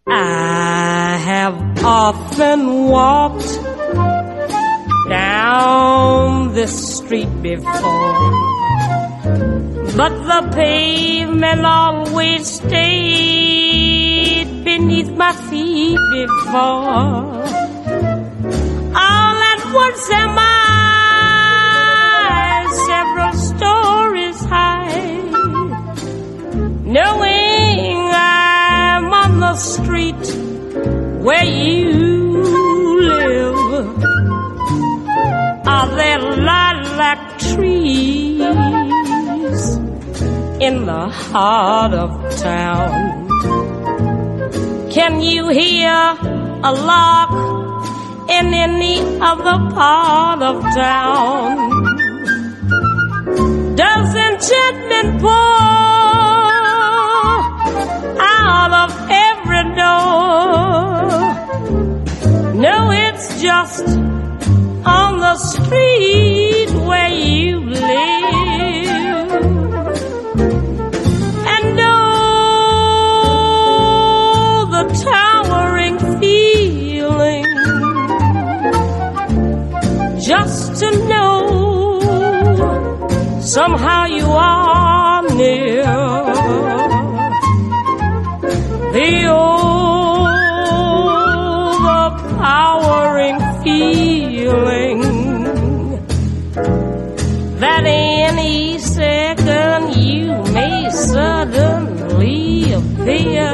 I have often walked down this street before, but the pavement always stayed beneath my feet before. All at once am I several stories high, knowing I'm on the street where you live. Are there lilac trees in the heart of town? Can you hear a lark in any other part of town? Does enchantment pour out of every door? No, it's just on the street where you live. And oh, the towering feeling just to know somehow you are near. The overpowering feeling that any second you may suddenly appear.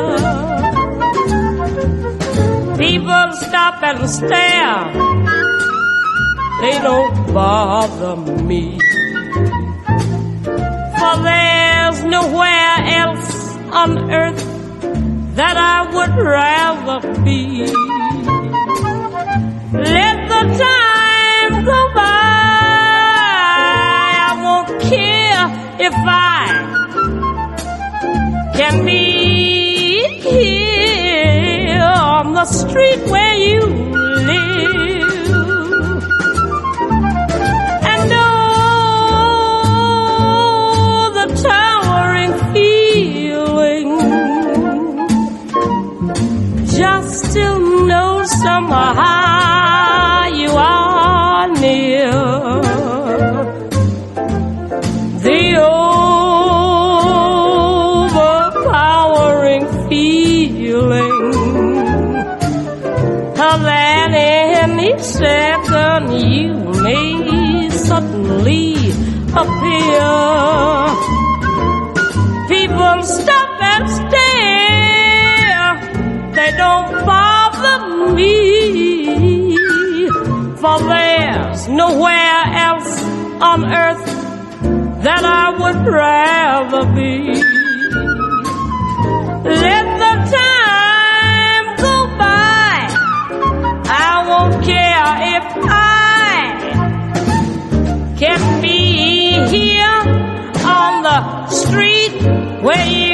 People stop and stare, they don't bother me, for there's nowhere else on earth that I would rather be. Let the time go by, I won't care if I can be here on the street where you live. And oh, the towering feeling just to know somehow you are near. The overpowering feeling that any second you may suddenly appear. People stop and stare, they don't bother me, for there's nowhere else on earth that I would rather be. Let the time go by, I won't care if I can be here on the street where you